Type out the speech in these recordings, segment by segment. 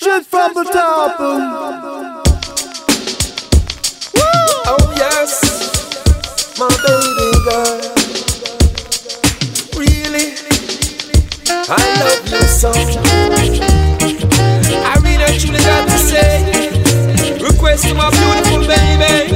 straight from the top. Oh yes, my baby girl. Really, I love you so. I really actually got to say, request to my beautiful baby.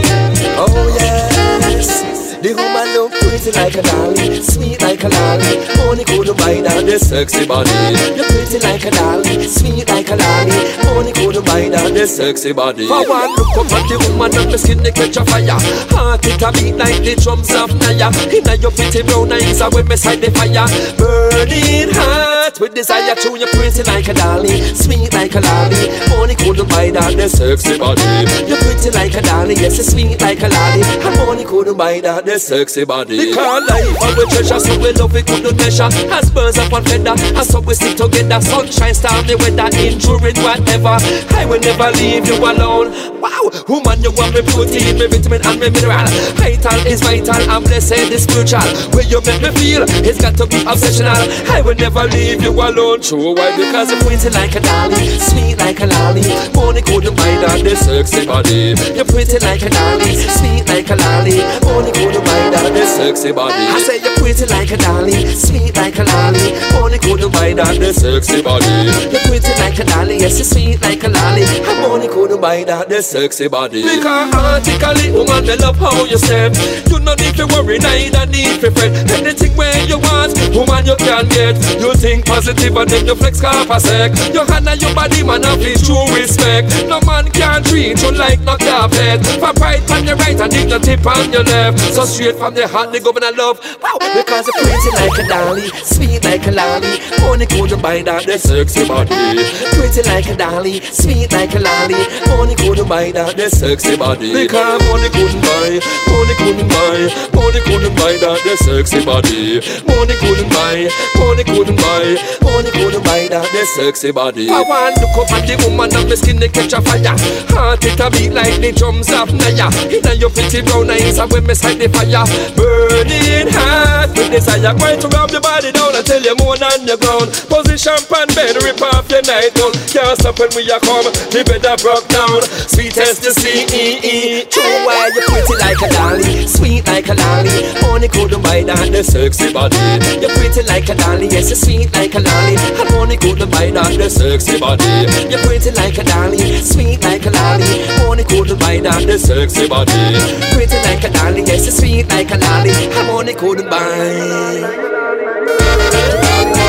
Oh yes, the woman look pretty like a dolly, sweet like a lolly. Only couldn't buy that the sexy body. You're pretty like a dolly, sweet like a lolly. Only couldn't buy that the sexy body. For one look up at the woman and the skin they catch a fire. Heart it a beat like the drums of Naya. Inna your pretty brown eyes are when beside the fire. Burning heart with desire to you pretty like a dolly, sweet like a lolly. Only couldn't buy that the sexy body. You're pretty like a dolly, yes, you're sweet like a lolly. And only couldn't buy that the sexy body. Because life and we treasure, so we love it couldn't measure. As birds up on feather, and so we stick together. Sunshine, stormy weather, enduring whatever. I will never leave you alone. Wow, woman, you want me protein, me vitamin and me mineral. Vital is vital, and blessed is spiritual. Where you make me feel, it's got to be obsessional. I will never leave you alone. True, why? Because you're pretty like a dolly, sweet like a lolly. Money couldn't buy that the sexy body. You're pretty like a dolly, sweet like a lolly. Money couldn't buy that the sexy body. I say you're pretty like a dolly, sweet like a lolly. Money couldn't buy that the sexy body. You're pretty like a dolly, yes, you're sweet like a lolly. And money couldn't buy that the sexy body. Because artically, woman, they love how you step. You no need to worry, neither need to fret. Anything where you want, woman, you can get. You think positive and then you flex half a sec. Your hand and your body, man, have it true respect. No man can treat you like no carpet. For pride on your right and dignity on your left. So straight from the heart, they go and I love. Wow, because you're pretty like a dolly, sweet like a lolly. Money couldn't buy that the sexy body. Pretty like a dolly, sweet like a lolly. Money couldn't buy that the sexy body. Because money couldn't buy, money couldn't buy, money couldn't buy that the sexy body. Money couldn't buy, money couldn't buy, money couldn't buy that the sexy body. I want to look up at the woman and my skin they catch a fire. Heart it a beat like the drums of Naya. Inna your pretty brown eyes and when me sight the fire. Burning heart with desire. Going to rub the body down until you're more than your ground. Position pan bed, rip off your night gown. Can't stop when we are come, the bed a broke down. Sweet as the sea. True, why you pretty like a dolly, sweet like a lolly. Money couldn't buy that the sexy body. You're pretty like a dolly, yes, you're sweet like a lolly. And money couldn't buy that the sexy body. You're pretty like a dolly, sweet like a lolly. Money couldn't buy that the sexy body. Pretty like a dolly, yes, you're sweet like a lolly. And money couldn't buy.